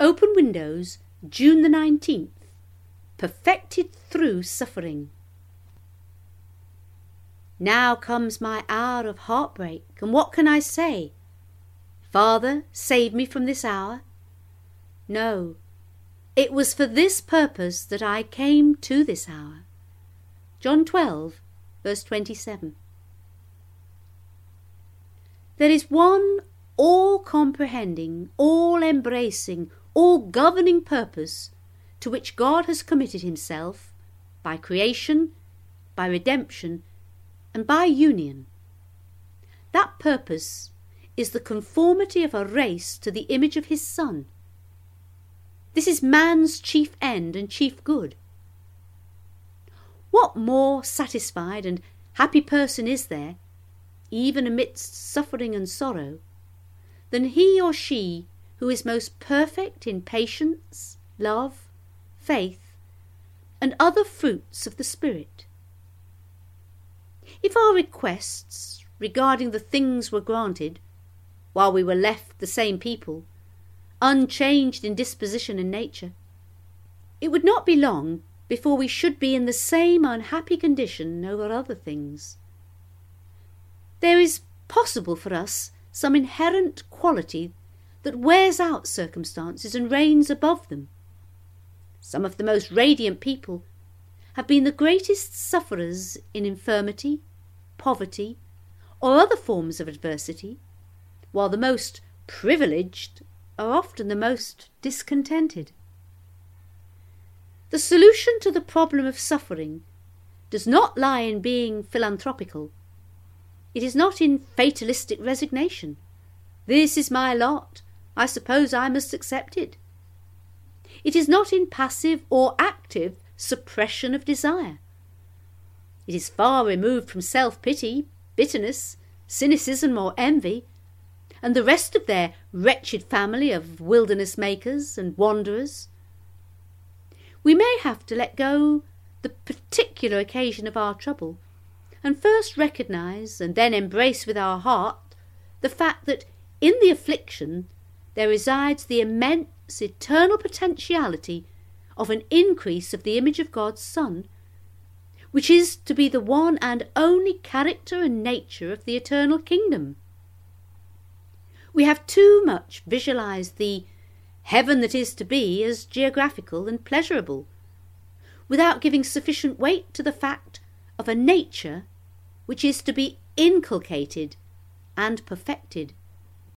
Open Windows, June the 19th. Perfected through suffering. Now comes my hour of heartbreak, and what can I say? Father, save me from this hour? No, it was for this purpose that I came to this hour. John 12, verse 27. There is one all-comprehending, all-embracing, all-governing purpose to which God has committed himself by creation, by redemption, and by union. That purpose is the conformity of a race to the image of his Son. This is man's chief end and chief good. What more satisfied and happy person is there, even amidst suffering and sorrow, than he or she who is most perfect in patience, love, faith, and other fruits of the Spirit? If our requests regarding the things were granted, while we were left the same people, unchanged in disposition and nature, it would not be long before we should be in the same unhappy condition over other things. There is possible for us some inherent quality that wears out circumstances and reigns above them. Some of the most radiant people have been the greatest sufferers in infirmity, poverty, or other forms of adversity, while the most privileged are often the most discontented. The solution to the problem of suffering does not lie in being philanthropical. It is not in fatalistic resignation. This is my lot, I suppose I must accept it. It is not in passive or active suppression of desire. It is far removed from self-pity, bitterness, cynicism or envy, and the rest of their wretched family of wilderness makers and wanderers. We may have to let go the particular occasion of our trouble, and first recognise and then embrace with our heart the fact that in the affliction there resides the immense eternal potentiality of an increase of the image of God's Son, which is to be the one and only character and nature of the eternal kingdom. We have too much visualised the heaven that is to be as geographical and pleasurable, without giving sufficient weight to the fact of a nature which is to be inculcated and perfected.